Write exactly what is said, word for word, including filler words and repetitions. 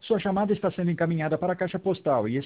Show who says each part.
Speaker 1: Sua chamada está sendo encaminhada para a caixa postal e